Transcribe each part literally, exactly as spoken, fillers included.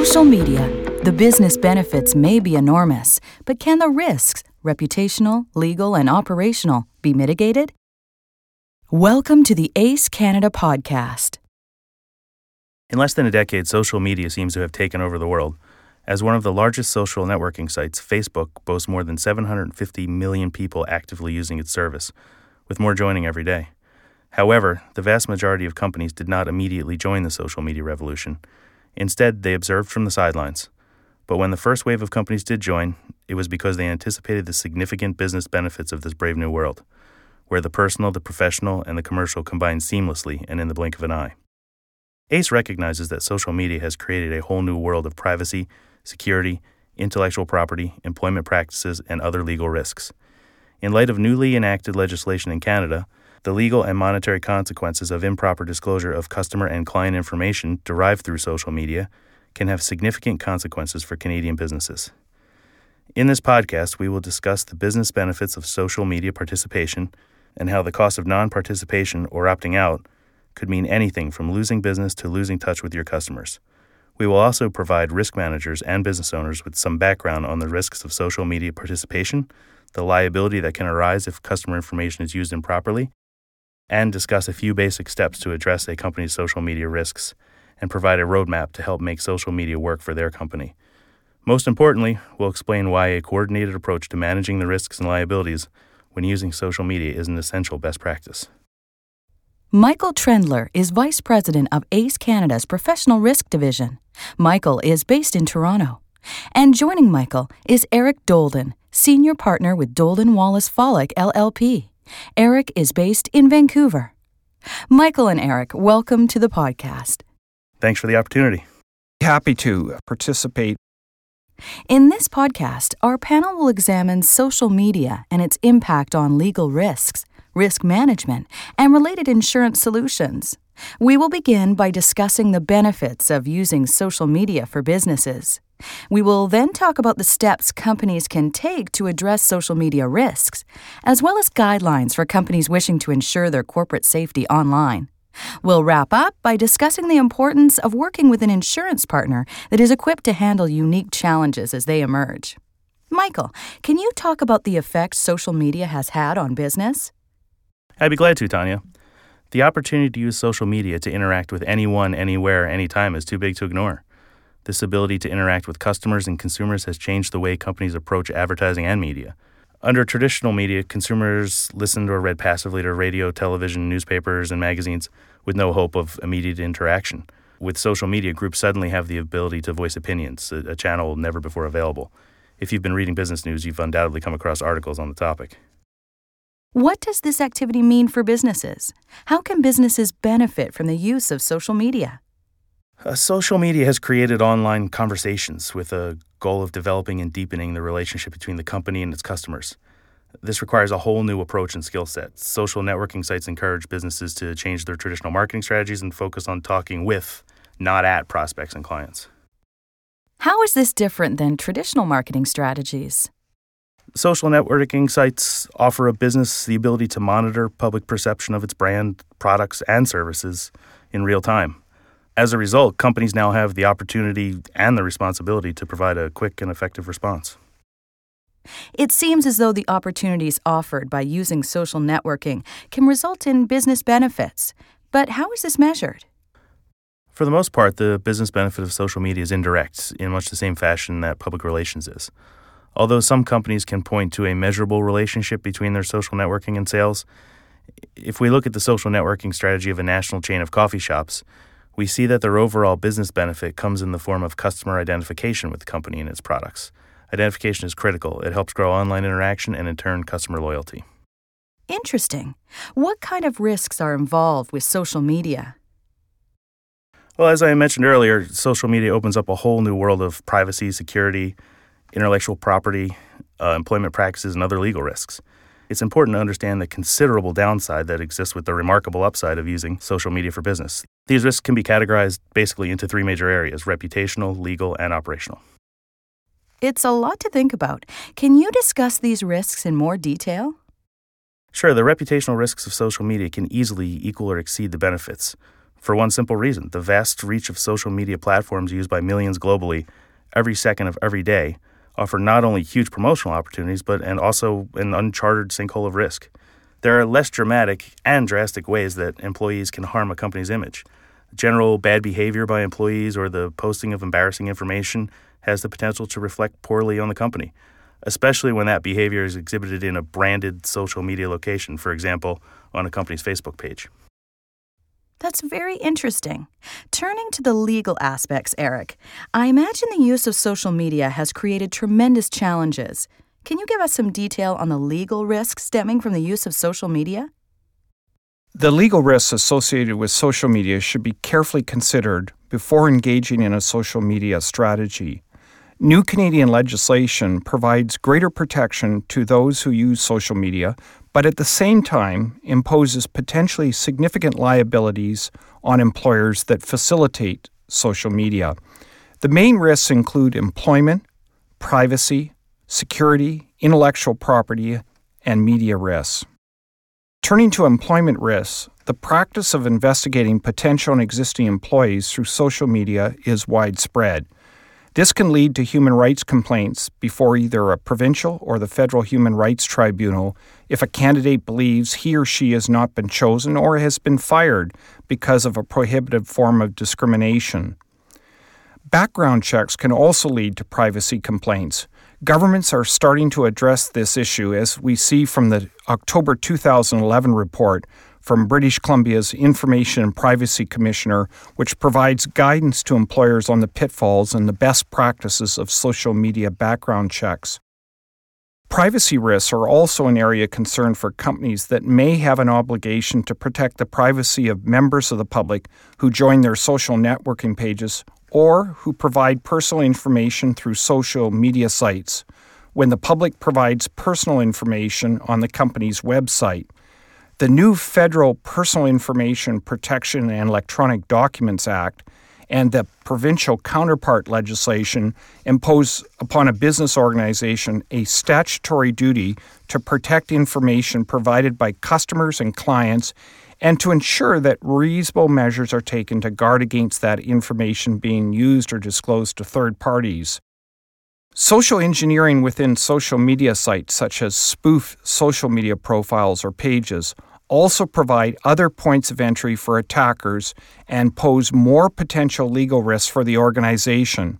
Social media. The business benefits may be enormous, but can the risks, reputational, legal, and operational, be mitigated? Welcome to the ACE Canada podcast. In less than a decade, social media seems to have taken over the world. As one of the largest social networking sites, Facebook boasts more than seven hundred fifty million people actively using its service, with more joining every day. However, the vast majority of companies did not immediately join the social media revolution. Instead, they observed from the sidelines. But when the first wave of companies did join, it was because they anticipated the significant business benefits of this brave new world, where the personal, the professional, and the commercial combine seamlessly and in the blink of an eye. ACE recognizes that social media has created a whole new world of privacy, security, intellectual property, employment practices, and other legal risks. In light of newly enacted legislation in Canada, the legal and monetary consequences of improper disclosure of customer and client information derived through social media can have significant consequences for Canadian businesses. In this podcast, we will discuss the business benefits of social media participation and how the cost of non-participation or opting out could mean anything from losing business to losing touch with your customers. We will also provide risk managers and business owners with some background on the risks of social media participation, the liability that can arise if customer information is used improperly, and discuss a few basic steps to address a company's social media risks and provide a roadmap to help make social media work for their company. Most importantly, we'll explain why a coordinated approach to managing the risks and liabilities when using social media is an essential best practice. Michael Trendler is Vice President of ACE Canada's Professional Risk Division. Michael is based in Toronto. And joining Michael is Eric Dolden, Senior Partner with Dolden Wallace Follick, L L P. Eric is based in Vancouver. Michael and Eric, welcome to the podcast. Thanks for the opportunity. Happy to participate. In this podcast, our panel will examine social media and its impact on legal risks, risk management, and related insurance solutions. We will begin by discussing the benefits of using social media for businesses. We will then talk about the steps companies can take to address social media risks, as well as guidelines for companies wishing to ensure their corporate safety online. We'll wrap up by discussing the importance of working with an insurance partner that is equipped to handle unique challenges as they emerge. Michael, can you talk about the effect social media has had on business? I'd be glad to, Tanya. The opportunity to use social media to interact with anyone, anywhere, anytime is too big to ignore. This ability to interact with customers and consumers has changed the way companies approach advertising and media. Under traditional media, consumers listened or read passively to radio, television, newspapers, and magazines with no hope of immediate interaction. With social media, groups suddenly have the ability to voice opinions, a, a channel never before available. If you've been reading business news, you've undoubtedly come across articles on the topic. What does this activity mean for businesses? How can businesses benefit from the use of social media? Uh, social media has created online conversations with a goal of developing and deepening the relationship between the company and its customers. This requires a whole new approach and skill set. Social networking sites encourage businesses to change their traditional marketing strategies and focus on talking with, not at, prospects and clients. How is this different than traditional marketing strategies? Social networking sites offer a business the ability to monitor public perception of its brand, products, and services in real time. As a result, companies now have the opportunity and the responsibility to provide a quick and effective response. It seems as though the opportunities offered by using social networking can result in business benefits. But how is this measured? For the most part, the business benefit of social media is indirect, in much the same fashion that public relations is. Although some companies can point to a measurable relationship between their social networking and sales, if we look at the social networking strategy of a national chain of coffee shops, we see that their overall business benefit comes in the form of customer identification with the company and its products. Identification is critical. It helps grow online interaction and, in turn, customer loyalty. Interesting. What kind of risks are involved with social media? Well, as I mentioned earlier, social media opens up a whole new world of privacy, security, intellectual property, uh, employment practices, and other legal risks. It's important to understand the considerable downside that exists with the remarkable upside of using social media for business. These risks can be categorized basically into three major areas: reputational, legal, and operational. It's a lot to think about. Can you discuss these risks in more detail? Sure, the reputational risks of social media can easily equal or exceed the benefits. for one simple reason. The vast reach of social media platforms used by millions globally every second of every day offer not only huge promotional opportunities, but and also an uncharted sinkhole of risk. There are less dramatic and drastic ways that employees can harm a company's image. General bad behavior by employees or the posting of embarrassing information has the potential to reflect poorly on the company, especially when that behavior is exhibited in a branded social media location, for example, on a company's Facebook page. That's very interesting. Turning to the legal aspects, Eric, I imagine the use of social media has created tremendous challenges. Can you give us some detail on the legal risks stemming from the use of social media? The legal risks associated with social media should be carefully considered before engaging in a social media strategy. New Canadian legislation provides greater protection to those who use social media, but at the same time imposes potentially significant liabilities on employers that facilitate social media. The main risks include employment, privacy, security, intellectual property, and media risks. Turning to employment risks, the practice of investigating potential and existing employees through social media is widespread. This can lead to human rights complaints before either a provincial or the federal human rights tribunal if a candidate believes he or she has not been chosen or has been fired because of a prohibited form of discrimination. Background checks can also lead to privacy complaints. Governments are starting to address this issue, as we see from the October two thousand eleven report from British Columbia's Information and Privacy Commissioner, which provides guidance to employers on the pitfalls and the best practices of social media background checks. Privacy risks are also an area of concern for companies that may have an obligation to protect the privacy of members of the public who join their social networking pages or who provide personal information through social media sites when the public provides personal information on the company's website. The new Federal Personal Information Protection and Electronic Documents Act and the provincial counterpart legislation impose upon a business organization a statutory duty to protect information provided by customers and clients and to ensure that reasonable measures are taken to guard against that information being used or disclosed to third parties. Social engineering within social media sites, such as spoof social media profiles or pages, also provide other points of entry for attackers and pose more potential legal risks for the organization.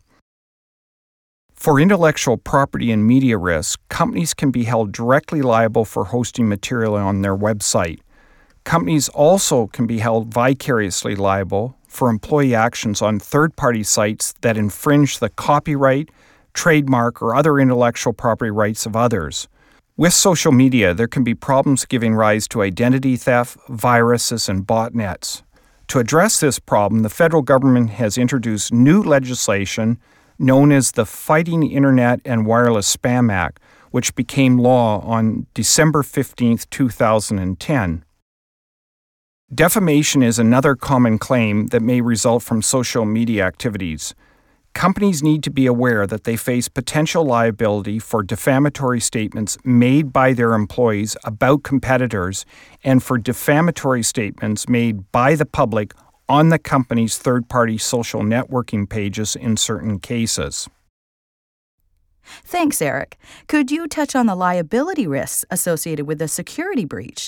For intellectual property and media risks, companies can be held directly liable for hosting material on their website. Companies also can be held vicariously liable for employee actions on third-party sites that infringe the copyright, trademark, or other intellectual property rights of others. With social media, there can be problems giving rise to identity theft, viruses, and botnets. To address this problem, the federal government has introduced new legislation known as the Fighting Internet and Wireless Spam Act, which became law on December fifteenth, two thousand ten. Defamation is another common claim that may result from social media activities. Companies need to be aware that they face potential liability for defamatory statements made by their employees about competitors and for defamatory statements made by the public on the company's third-party social networking pages in certain cases. Thanks, Eric. Could you touch on the liability risks associated with a security breach?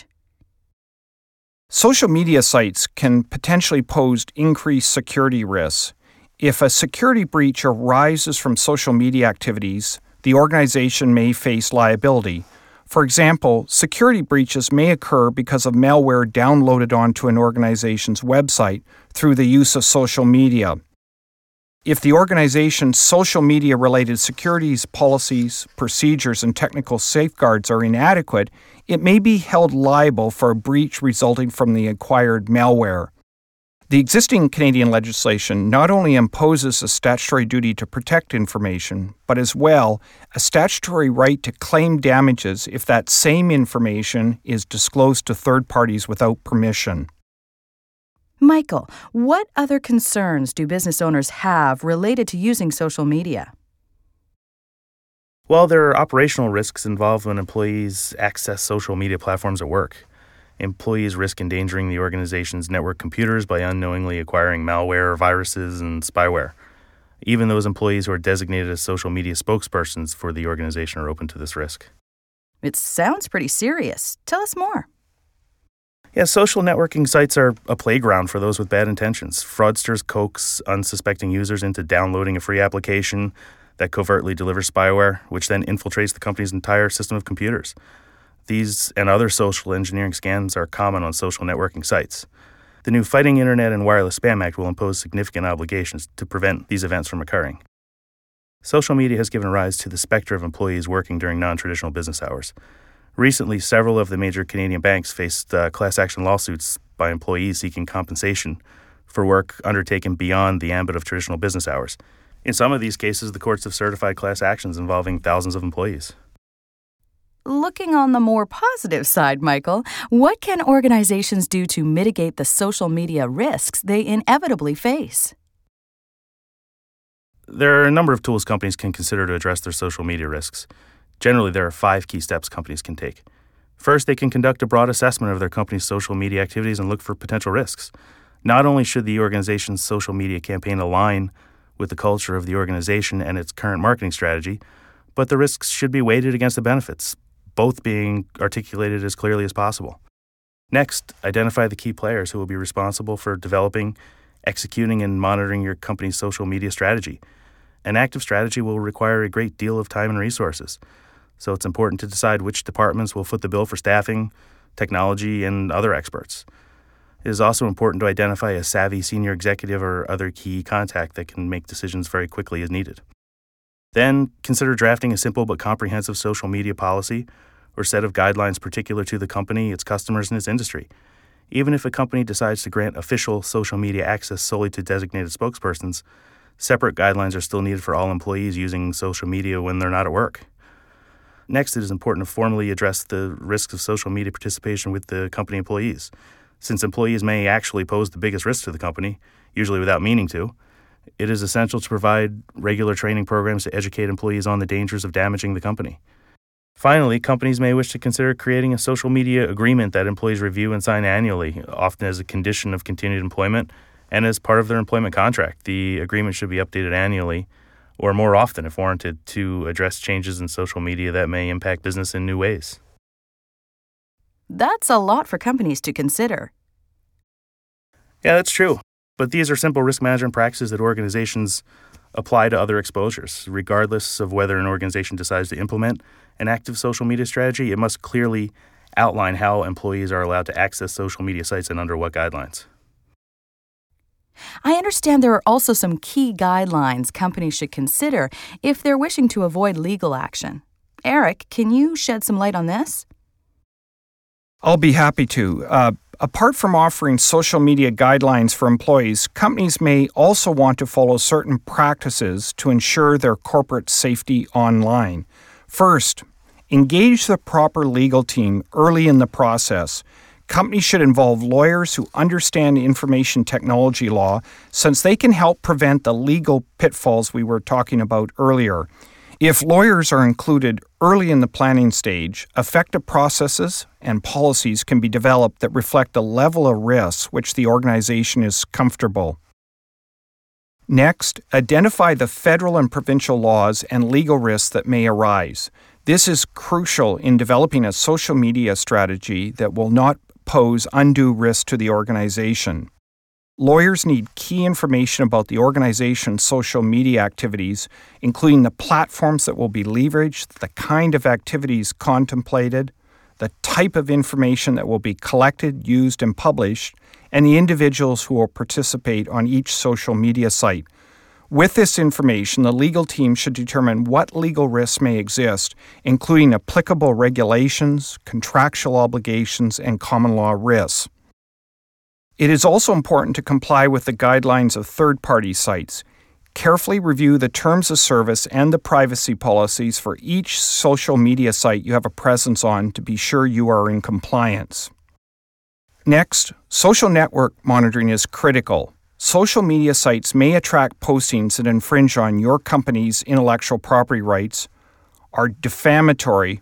Social media sites can potentially pose increased security risks. If a security breach arises from social media activities, the organization may face liability. For example, security breaches may occur because of malware downloaded onto an organization's website through the use of social media. If the organization's social media-related securities, policies, procedures, and technical safeguards are inadequate, it may be held liable for a breach resulting from the acquired malware. The existing Canadian legislation not only imposes a statutory duty to protect information, but as well a statutory right to claim damages if that same information is disclosed to third parties without permission. Michael, what other concerns do business owners have related to using social media? Well, there are operational risks involved when employees access social media platforms at work. Employees risk endangering the organization's network computers by unknowingly acquiring malware, viruses, and spyware. Even those employees who are designated as social media spokespersons for the organization are open to this risk. It sounds pretty serious. Tell us more. Yeah, social networking sites are a playground for those with bad intentions. Fraudsters coax unsuspecting users into downloading a free application that covertly delivers spyware, which then infiltrates the company's entire system of computers. These and other social engineering scams are common on social networking sites. The new Fighting Internet and Wireless Spam Act will impose significant obligations to prevent these events from occurring. Social media has given rise to the specter of employees working during non-traditional business hours. Recently, several of the major Canadian banks faced uh, class action lawsuits by employees seeking compensation for work undertaken beyond the ambit of traditional business hours. In some of these cases, the courts have certified class actions involving thousands of employees. Looking on the more positive side, Michael, what can organizations do to mitigate the social media risks they inevitably face? There are a number of tools companies can consider to address their social media risks. Generally, there are five key steps companies can take. First, they can conduct a broad assessment of their company's social media activities and look for potential risks. Not only should the organization's social media campaign align with the culture of the organization and its current marketing strategy, but the risks should be weighted against the benefits, both being articulated as clearly as possible. Next, identify the key players who will be responsible for developing, executing, and monitoring your company's social media strategy. An active strategy will require a great deal of time and resources, so it's important to decide which departments will foot the bill for staffing, technology, and other experts. It is also important to identify a savvy senior executive or other key contact that can make decisions very quickly as needed. Then, consider drafting a simple but comprehensive social media policy or set of guidelines particular to the company, its customers, and its industry. Even if a company decides to grant official social media access solely to designated spokespersons, separate guidelines are still needed for all employees using social media when they're not at work. Next, it is important to formally address the risks of social media participation with the company employees. Since employees may actually pose the biggest risk to the company, usually without meaning to, it is essential to provide regular training programs to educate employees on the dangers of damaging the company. Finally, companies may wish to consider creating a social media agreement that employees review and sign annually, often as a condition of continued employment and as part of their employment contract. The agreement should be updated annually, or more often if warranted, to address changes in social media that may impact business in new ways. That's a lot for companies to consider. Yeah, that's true. But these are simple risk management practices that organizations apply to other exposures. Regardless of whether an organization decides to implement an active social media strategy, it must clearly outline how employees are allowed to access social media sites and under what guidelines. I understand there are also some key guidelines companies should consider if they're wishing to avoid legal action. Eric, can you shed some light on this? I'll be happy to. Uh, apart from offering social media guidelines for employees, companies may also want to follow certain practices to ensure their corporate safety online. First, engage the proper legal team early in the process. Companies should involve lawyers who understand information technology law, since they can help prevent the legal pitfalls we were talking about earlier. If lawyers are included early in the planning stage, effective processes and policies can be developed that reflect the level of risk which the organization is comfortable. Next, identify the federal and provincial laws and legal risks that may arise. This is crucial in developing a social media strategy that will not pose undue risk to the organization. Lawyers need key information about the organization's social media activities, including the platforms that will be leveraged, the kind of activities contemplated, the type of information that will be collected, used, and published, and the individuals who will participate on each social media site. With this information, the legal team should determine what legal risks may exist, including applicable regulations, contractual obligations, and common law risks. It is also important to comply with the guidelines of third-party sites. Carefully review the terms of service and the privacy policies for each social media site you have a presence on to be sure you are in compliance. Next, social network monitoring is critical. Social media sites may attract postings that infringe on your company's intellectual property rights, are defamatory,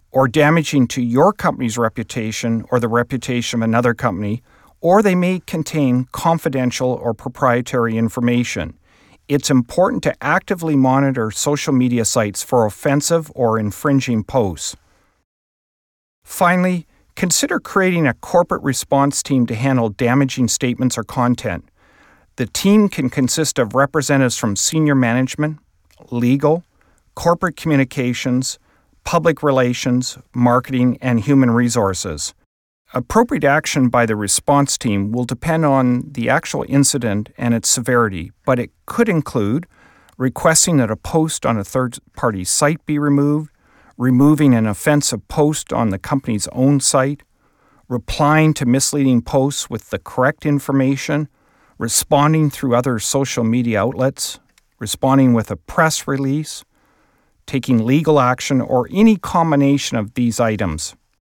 or damaging to your company's reputation or the reputation of another company, or they may contain confidential or proprietary information. It's important to actively monitor social media sites for offensive or infringing posts. Finally, consider creating a corporate response team to handle damaging statements or content. The team can consist of representatives from senior management, legal, corporate communications, public relations, marketing, and human resources. Appropriate action by the response team will depend on the actual incident and its severity, but it could include requesting that a post on a third-party site be removed, removing an offensive post on the company's own site, replying to misleading posts with the correct information, responding through other social media outlets, responding with a press release, taking legal action, or any combination of these items.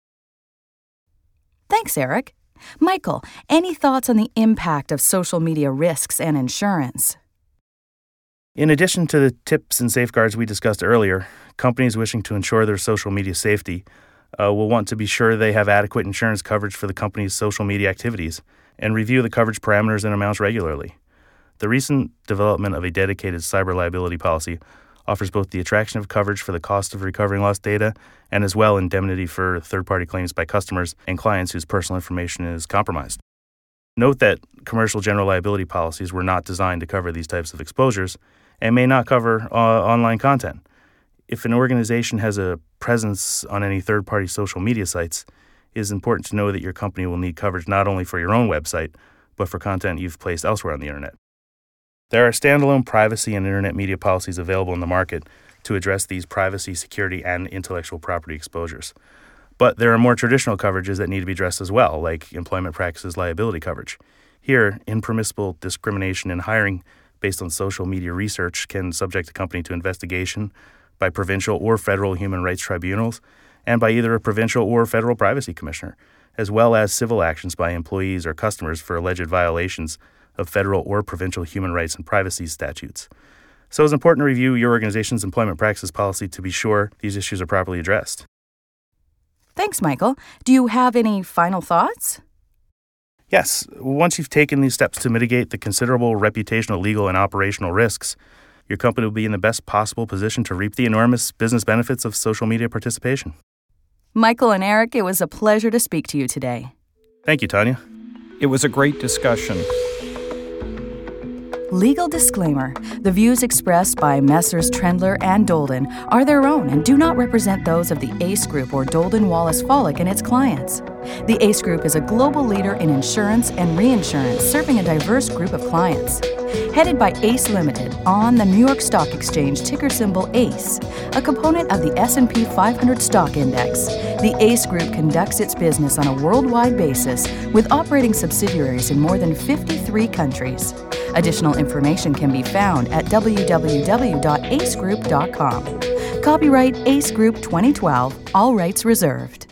Thanks, Eric. Michael, any thoughts on the impact of social media risks and insurance? In addition to the tips and safeguards we discussed earlier, companies wishing to ensure their social media safety uh, will want to be sure they have adequate insurance coverage for the company's social media activities and review the coverage parameters and amounts regularly. The recent development of a dedicated cyber liability policy offers both the attraction of coverage for the cost of recovering lost data and as well indemnity for third-party claims by customers and clients whose personal information is compromised. Note that commercial general liability policies were not designed to cover these types of exposures and may not cover uh, online content. If an organization has a presence on any third-party social media sites, it is important to know that your company will need coverage not only for your own website, but for content you've placed elsewhere on the internet. There are standalone privacy and internet media policies available in the market to address these privacy, security, and intellectual property exposures. But there are more traditional coverages that need to be addressed as well, like employment practices liability coverage. Here, impermissible discrimination in hiring based on social media research can subject a company to investigation by provincial or federal human rights tribunals and by either a provincial or federal privacy commissioner, as well as civil actions by employees or customers for alleged violations of federal or provincial human rights and privacy statutes. So it's important to review your organization's employment practices policy to be sure these issues are properly addressed. Thanks, Michael. Do you have any final thoughts? Yes, once you've taken these steps to mitigate the considerable reputational, legal, and operational risks, your company will be in the best possible position to reap the enormous business benefits of social media participation. Michael and Eric, it was a pleasure to speak to you today. Thank you, Tanya. It was a great discussion. Legal disclaimer. The views expressed by Messrs. Trendler and Dolden are their own and do not represent those of the ACE Group or Dolden Wallace Follick and its clients. The ACE Group is a global leader in insurance and reinsurance, serving a diverse group of clients. Headed by ACE Limited on the New York Stock Exchange, ticker symbol ACE, a component of the S and P five hundred stock index, the ACE Group conducts its business on a worldwide basis with operating subsidiaries in more than fifty-three countries. Additional information can be found at w w w dot ace group dot com. Copyright ACE Group twenty twelve, all rights reserved.